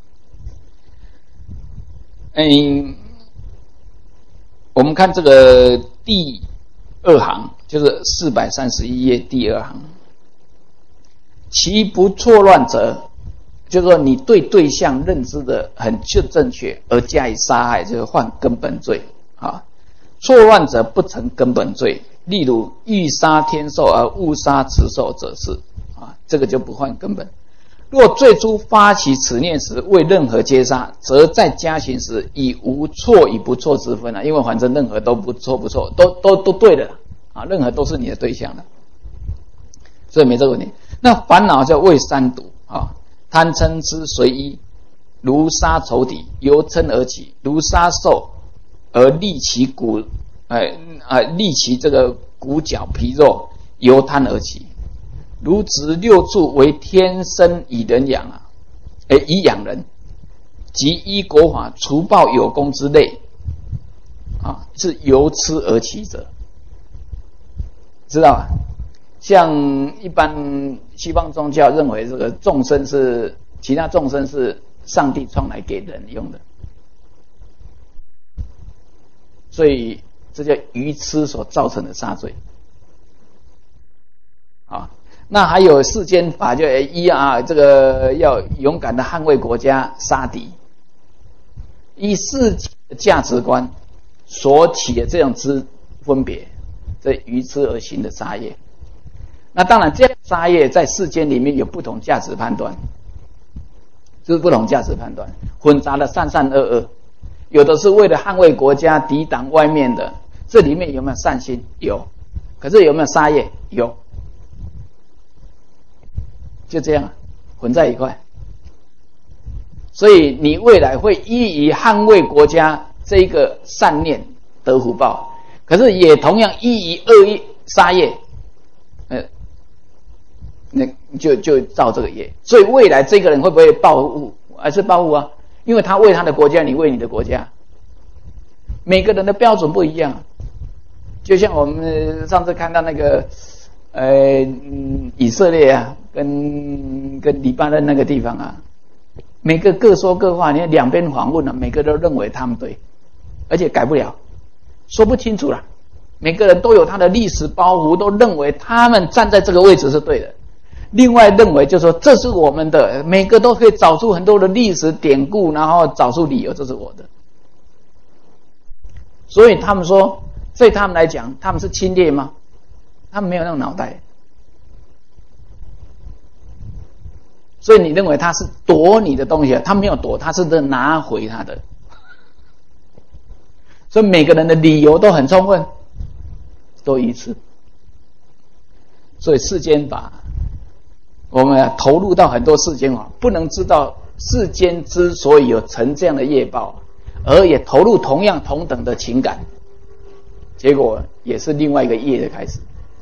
嗯，我们看这个第二行，就是四百三十一页第二行，其不错乱者，就是说你对对象认知的很正确而加以杀害，就是犯根本罪啊。错乱者不成根本罪，例如欲杀天兽而误杀雌兽者是啊，这个就不犯根本。若最初发起此念时为任何皆杀，则在加行时已无错与不错之分了，因为反正任何都不错不错，都都都对的啊，任何都是你的对象了，所以没这个问题。那烦恼叫为三毒啊，贪嗔痴随一，如杀仇敌，由嗔而起，如杀兽而利其骨，哎啊，利其这个骨角皮肉，由贪而起。如执六畜为天生以人养啊，哎，以养人，即依国法除暴有功之类啊，是由痴而起者，知道吧？像一般西方宗教认为这个众生是其他众生是上帝创来给人用的，所以这叫愚痴所造成的杀罪啊。那还有世间法，就一啊，这个要勇敢的捍卫国家，杀敌，以世界的价值观所起的这种之分别，这愚痴而行的杀业。那当然，这样杀业在世间里面有不同价值判断，就是不同价值判断，混杂了善善恶恶，有的是为了捍卫国家，抵挡外面的，这里面有没有善心？有，可是有没有杀业？有。 就这样混在一块。所以你未来会依于捍卫国家这一个善念得福报，可是也同样依于恶业杀业，呃，那就就造这个业。所以未来这个人会不会报复？还是报复啊？因为他为他的国家，你为你的国家。每个人的标准不一样，就像我们上次看到那个，呃，嗯、以色列啊，跟跟黎巴嫩那个地方啊，每个各说各话，你看两边访问了、啊，每个都认为他们对，而且改不了，说不清楚了。每个人都有他的历史包袱，都认为他们站在这个位置是对的。另外认为就是说这是我们的，每个都可以找出很多的历史典故，然后找出理由，这是我的。所以他们说，对他们来讲，他们是侵略吗？他们没有那种脑袋。所以你认为他是夺你的东西，他没有夺，他是拿回他的。所以每个人的理由都很充分，都一致。所以世间法，我们投入到很多世间法，不能知道世间之所以有成这样的业报，而也投入同样同等的情感，结果也是另外一个业的开始。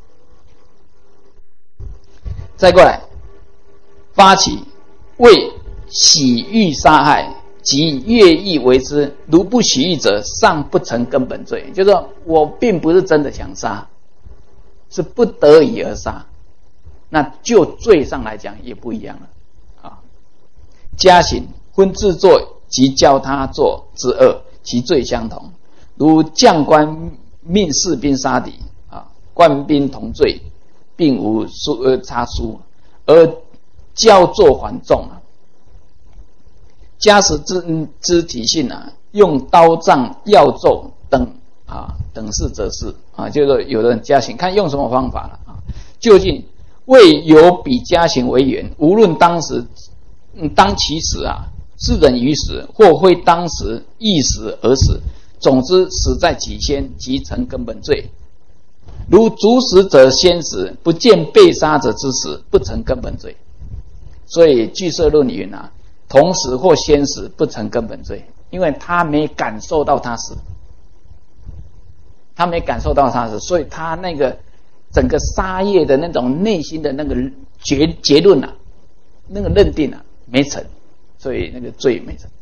再过来，发起为喜欲杀害，即乐意为之，如不喜欲者，尚不成根本罪。就是说我并不是真的想杀，是不得已而杀，那就罪上来讲也不一样了啊。加刑分自作及教他做之恶，其罪相同。如将官命士兵杀敌啊，官兵同罪，并无疏呃差殊，而教做缓重啊。加使之之体性啊，用刀杖、药咒等啊等事则是啊，就是有的人加刑，看用什么方法了啊。究竟为有比加刑为缘，无论当时嗯当其时啊，是人于死，或非当时易死而死，总之死在己先，即成根本罪。如主死者先死，不见被杀者之死，不成根本罪。所以俱舍论云啊，同死或先死不成根本罪，因为他没感受到他死，他没感受到他死，所以他那个整个杀业的那种内心的那个结结论啊，那个认定啊没成，所以那个罪没成。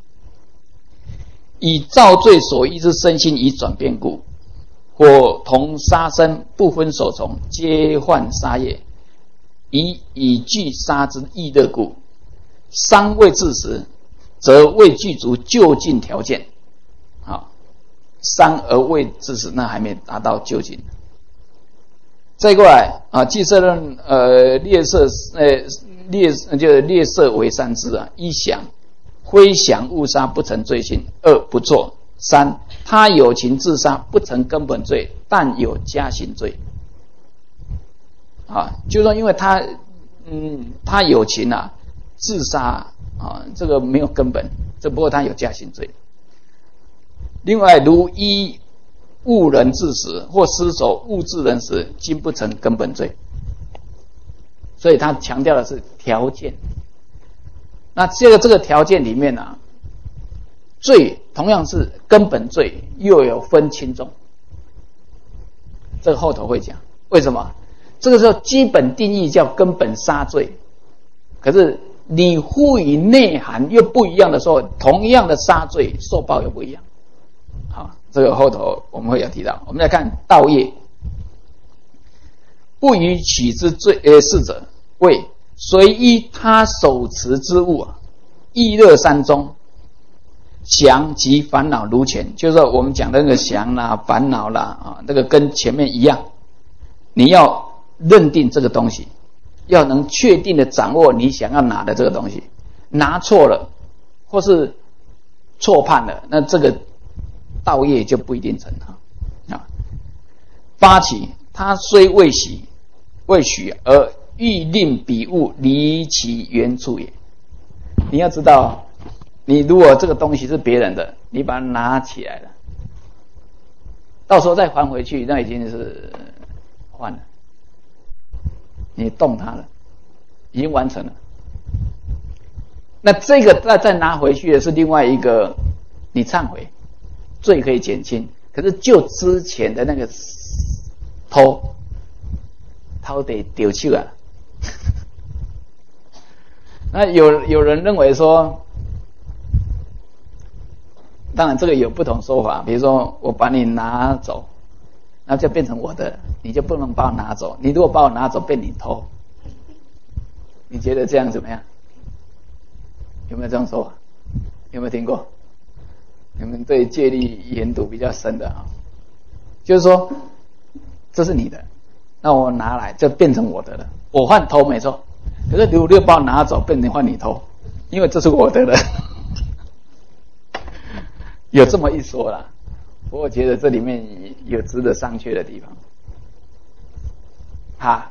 以造罪所依之身心已转变故，或同杀生不分所从，皆患杀业，以以具杀之意乐故。伤未至时，则未具足就近条件。好，伤而未至时，那还没达到就近。再过来啊，俱舍论呃列色呃列就是列色为三支啊，一想非想误杀不成罪行，二不错，三他有情自杀不成根本罪，但有加刑罪。啊，就是说因为他嗯他有情啊。自杀啊，这个没有根本，只不过他有加刑罪。另外，如依误人致死或失手误致人死，均不成根本罪。所以他强调的是条件。那这个这个条件里面啊，罪同样是根本罪，又有分轻重。这个后头会讲为什么。这个时候基本定义叫根本杀罪，可是你赋予内涵又不一样的时候，同样的杀罪受报又不一样。好，这个后头我们会有提到。我们来看道业，不予取之罪呃事者，为随依他手持之物啊，意乐三中，想及烦恼如前，就是说我们讲的那个想啦、烦恼啦啊，那个跟前面一样，你要认定这个东西。要能确定的掌握你想要拿的这个东西，拿错了或是错判了，那这个道业就不一定成啊。发起他虽未许未许而欲令彼物离其原处也。你要知道，你如果这个东西是别人的，你把它拿起来了，到时候再还回去，那已经是换了。你动它了， 已经完成了。那这个再再拿回去的是另外一个，你忏悔，罪可以减轻，可是就之前的那个偷，偷得丢去了。那有有人认为说，当然这个有不同说法，比如说我把你拿走，那就变成我的，你就不能把我拿走。你如果把我拿走，变你偷，你觉得这样怎么样？有没有这种说法？有没有听过？你们对戒律研读比较深的啊，就是说这是你的，那我拿来就变成我的了，我换偷没错。可是如果把我拿走，变成换你偷，因为这是我的了。有这么一说啦，不过我觉得这里面有值得商榷的地方。哈，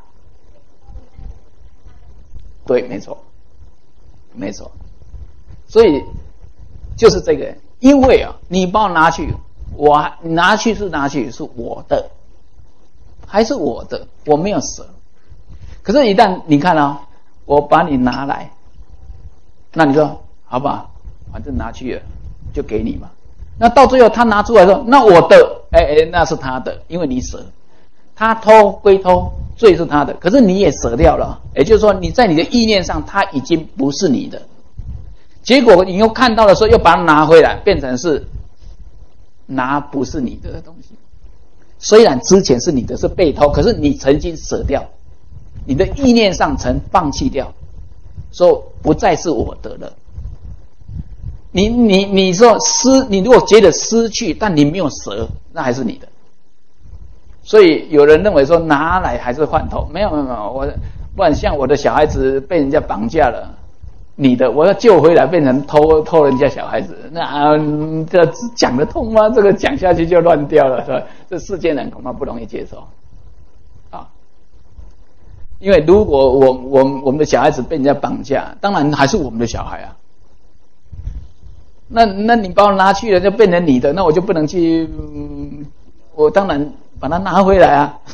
对，没错，没错。所以就是这个，因为啊，你把我拿去，我拿去是拿去，是我的，还是我的，我没有舍。可是，一旦你看啊，我把你拿来，那你说好吧，反正拿去了就给你嘛。那到最后他拿出来说，那我的，哎哎，那是他的，因为你舍。他偷归偷，罪是他的，可是你也舍掉了，也就是说你在你的意念上，他已经不是你的。结果你又看到的时候，又把它拿回来，变成是拿不是你的东西。虽然之前是你的，是被偷，可是你曾经舍掉，你的意念上曾放弃掉，说不再是我的了。你你你说失，你如果觉得失去，但你没有舍，那还是你的。所以有人认为说拿来还是换偷，没有没有没有，我不然像我的小孩子被人家绑架了，你的我要救回来，变成偷偷人家小孩子，那啊、嗯、这讲得通吗？这个讲下去就乱掉了，是吧？这世间人恐怕不容易接受啊。因为如果我我我们的小孩子被人家绑架，当然还是我们的小孩啊。那那你把我拿去了，就变成你的，那我就不能去，嗯、我当然把它拿回来啊。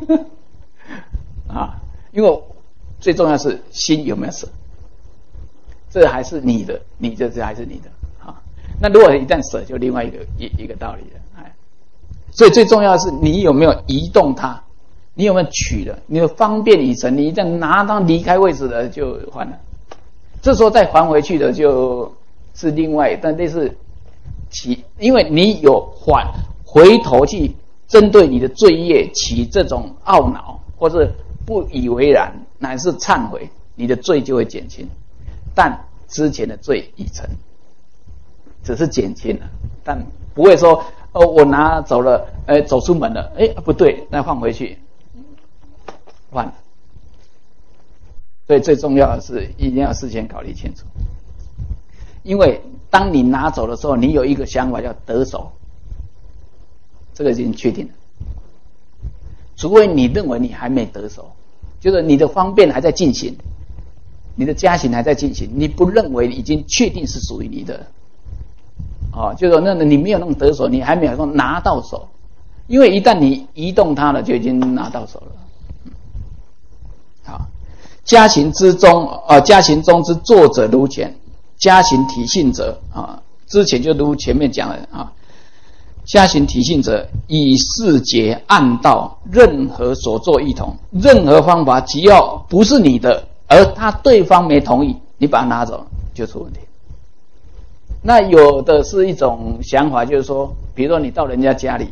啊，因为最重要是心有没有舍，这还是你的，你这这还是你的啊。那如果一旦舍，就另外一个一一个道理了。哎，所以最重要的是你有没有移动它，你有没有取了，你有方便已成，你一旦拿到离开位置了就换了，这时候再还回去的就是另外，但类似起，因为你有还回头去针对你的罪业起这种懊恼或者不以为然，乃是忏悔，你的罪就会减轻。但之前的罪已成，只是减轻了，但不会说哦，我拿走了，呃，走出门了，哎，不对，那放回去，换了。所以最重要的是一定要事先考虑清楚，因为当你拿走的时候，你有一个想法叫得手，这个已经确定了。除非你认为你还没得手，就是你的方便还在进行，你的加行还在进行，你不认为已经确定是属于你的，哦，就是说那你没有那种得手，你还没有说拿到手，因为一旦你移动它了，就已经拿到手了。嗯、好，加行之中，呃，加行中之作者如前，加行体性者啊，之前就如前面讲了啊。加行体性者，以世节暗道，任何所作一同，任何方法，只要不是你的，而他对方没同意，你把它拿走就出问题。那有的是一种想法，就是说，比如说你到人家家里，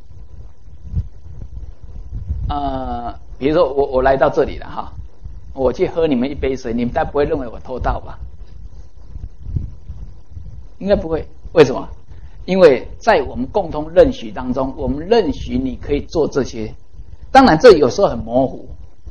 呃，比如说我我来到这里了哈，我去喝你们一杯水，你们大概不会认为我偷盗吧？应该不会，为什么？因为在我们共同认许当中，我们认许你可以做这些，当然这有时候很模糊。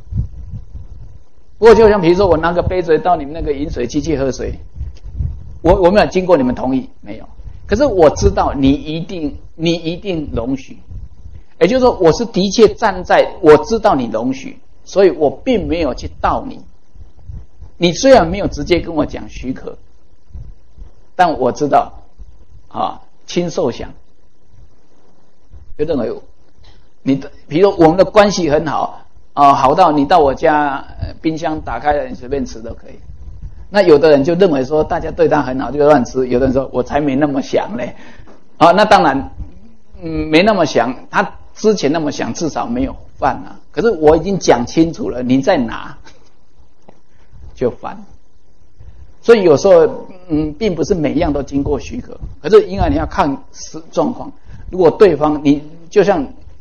不过就像比如说我拿个杯水到你们那个饮水机去喝水，我我没有经过你们同意，没有。可是我知道你一定你一定容许，也就是说我是的确站在我知道你容许，所以我并没有去盗你。你虽然没有直接跟我讲许可，但我知道啊。亲受想，就认为你的，比如我们的关系很好， 啊、呃，好到你到我家冰箱打开了，你随便吃都可以。那有的人就认为说大家对他很好就乱吃，有的人说我才没那么想嘞。啊、哦，那当然，嗯，没那么想，他之前那么想，至少没有犯啊。可是我已经讲清楚了，你再拿就犯。所以有时候，嗯，并不是每样都经过许可，可是因为你要看状况。如果对方，你就像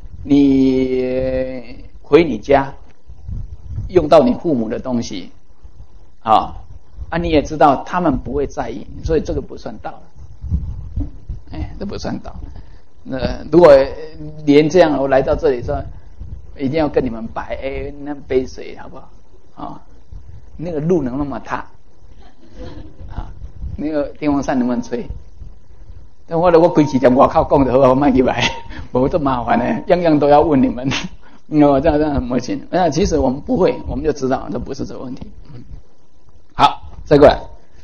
你回你家用到你父母的东西，啊啊，你也知道他们不会在意，所以这个不算盗了。哎，这不算盗。那如果连这样，我来到这里说，一定要跟你们摆，哎，那杯水好不好？啊，那个路能那么踏。啊，那个电风扇能不能吹？但我如果开始在外口讲就好，我卖去买，不这麻烦呢，样样都要问你们，哦，这样这样很魔性。那其实我们不会，我们就知道这不是这个问题。好，再过来，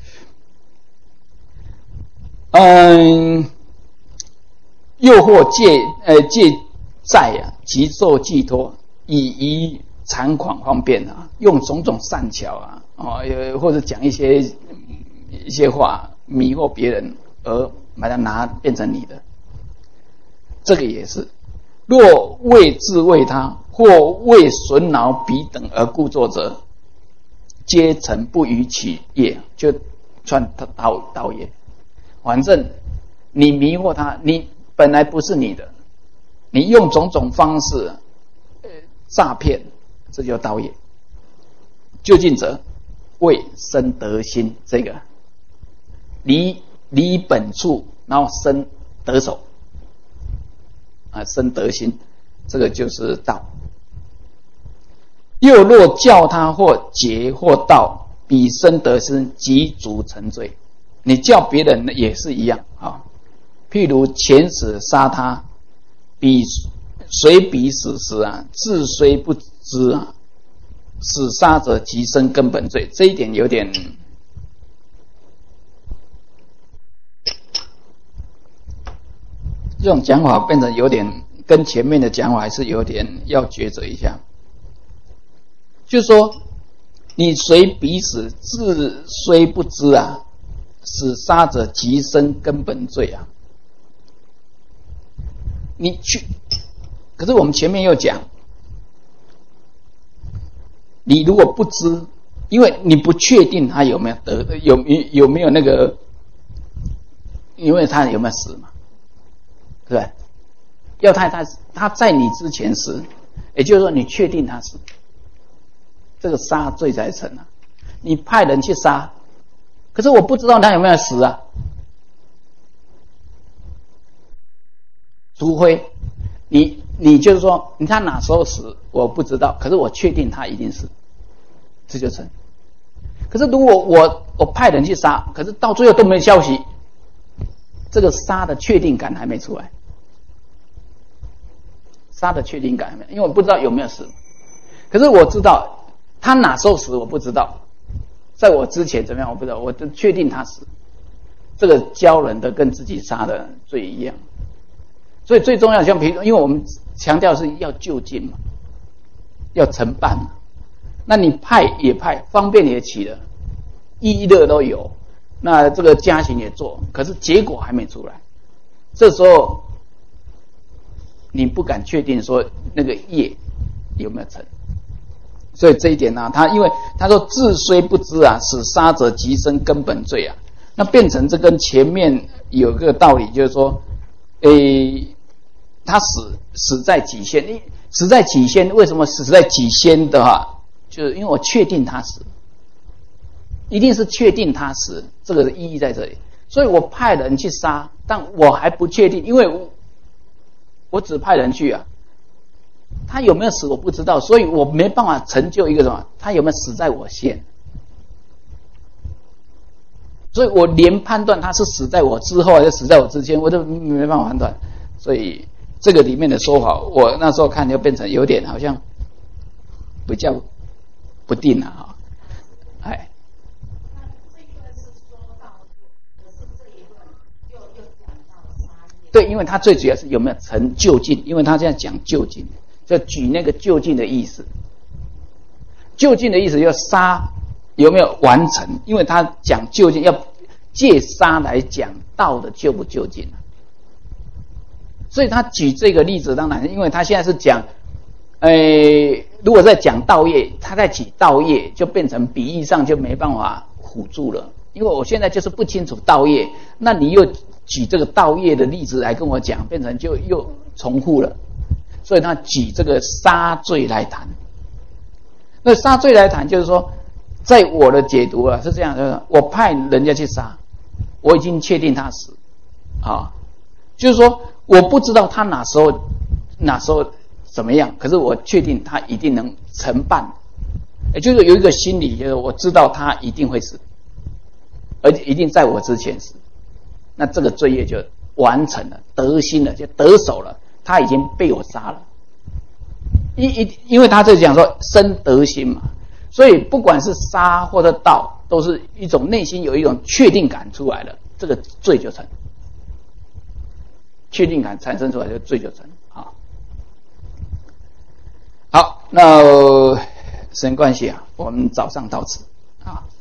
嗯，诱惑借呃借债啊，即受寄托，以以残款方便啊，用种种善巧啊。哦，或者讲一些一些话迷惑别人，而把它拿变成你的，这个也是。若为自卫他，或为损恼彼等而故作者，皆成不逾其业，就算盗盗业。反正你迷惑他，你本来不是你的，你用种种方式呃诈骗，这就盗业。究竟者为生得心，这个离离本处，然后生得手啊，生得心，这个就是道。又若教他或劫或盗，彼生得心，即足成罪。你叫别人也是一样啊。譬如前使杀他，彼虽彼死时啊，自虽不知啊。使杀者即生根本罪，这一点有点这种讲法变成有点跟前面的讲法还是有点要抉择一下。就是说，你随彼死，自虽不知啊，使杀者即生根本罪啊。你去，可是我们前面又讲。你如果不知，因为你不确定他有没有得有有没有那个，因为他有没有死嘛，对不对？要他他他在你之前死，也就是说你确定他死，这个杀罪才成啊。你派人去杀，可是我不知道他有没有死啊，除非你。你就是说，你他哪时候死我不知道，可是我确定他一定死，这就成。可是如果我我派人去杀，可是到最后都没消息，这个杀的确定感还没出来，杀的确定感还没，因为我不知道有没有死。可是我知道他哪时候死我不知道，在我之前怎么样我不知道，我就确定他死。这个教人的跟自己杀的罪一样。所以最重要的，像比如，因为我们强调是要就近嘛，要承办嘛，那你派也派，方便也起了，一乐都有，那这个家行也做，可是结果还没出来，这时候你不敢确定说那个业有没有成。所以这一点呢、啊，他因为他说自虽不知啊，使杀者即生根本罪啊，那变成这跟前面有个道理，就是说。诶，他死死在己先，死在己先，为什么死在己先的话，就是因为我确定他死，一定是确定他死，这个的意义在这里。所以我派人去杀，但我还不确定，因为我我只派人去啊，他有没有死我不知道，所以我没办法成就一个什么，他有没有死在我先。所以我连判断他是死在我之后还是死在我之前，我都没办法判断。所以这个里面的说法，我那时候看就变成有点好像比较不定啊，哈，哎。对，因为他最主要是有没有成就近，因为他现在讲就近，就举那个就近的意思。 究竟的意思要杀有没有完成？因为他讲究竟，要借杀来讲道的究不究竟。所以他举这个例子，当然，因为他现在是讲，呃，如果在讲道业，他在举道业，就变成比喻上就没办法辅助了。因为我现在就是不清楚道业，那你又举这个道业的例子来跟我讲，变成就又重复了。所以他举这个杀罪来谈。那杀罪来谈，就是说，在我的解读啊是这样的：我派人家去杀，我已经确定他死，啊，就是说我不知道他哪时候哪时候怎么样，可是我确定他一定能承办，也就是有一个心理，就是我知道他一定会死，而且一定在我之前死，那这个罪业就完成了，得心了，就得手了，他已经被我杀了。因因因为他这讲说生得心嘛，所以不管是杀或者盗，都是一种内心有一种确定感出来了，这个罪就成。确定感产生出来，就罪就成。好，好，那时间关系啊，我们早上到此啊。